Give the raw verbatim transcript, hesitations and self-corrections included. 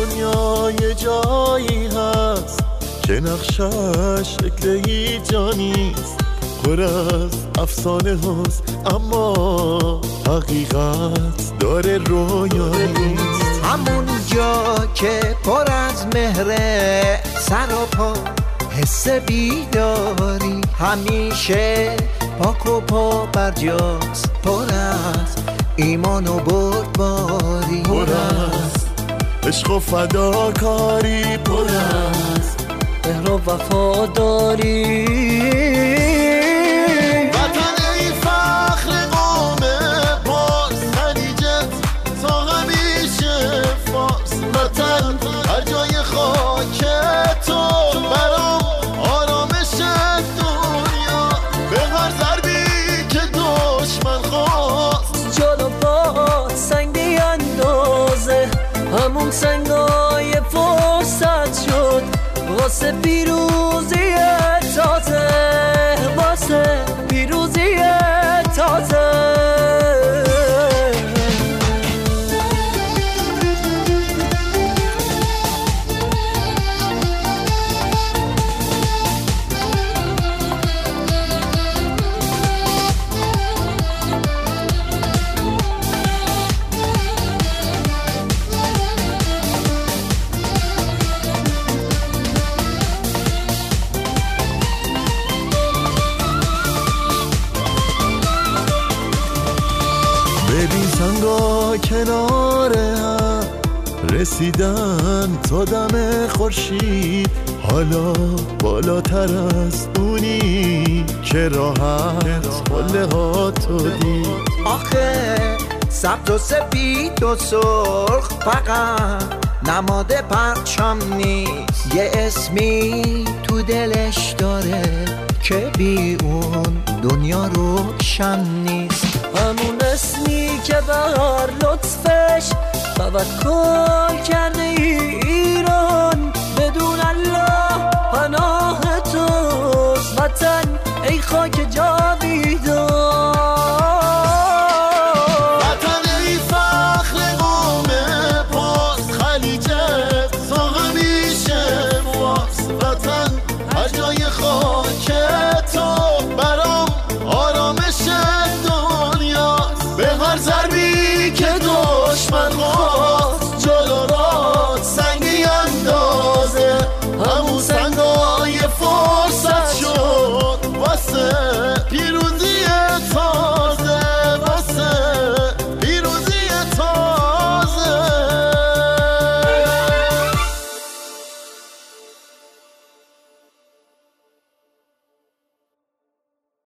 دنیا یه جایی هست که نقشش شکل هیچ جا نیست، پر از افسانه هست اما حقیقت داره رویا نیست. همون جا که پر از مهره سر و پا حس بیداری، همیشه پاک و پا برجاست، پر از ایمان و بردباری، پر از عشق و فداکاری، پر از مهر و وفاداری. وطن ای فخر قوم پارس، خلیجت تا همیشه فارس. وطن هر جای خاک تو برام آرامش دنیا، به هر ضربی که دشمن خواست جلو با سنگ بیندازه، همون سنگای فرصت شد واسه پیروزی تازه، واسه پیروزی تازه. ببین سنگا کنار هم رسیدن تا دم خورشید، حالا بالاتر از اونی که راحت قله ها تو دید. آخه سبز و سفید و سرخ فقط نماد پرچم نیست، یه اسمی تو دلش داره که بی اون دنیا روشن نیست. همون اسمی که بر لطفش توکل کرده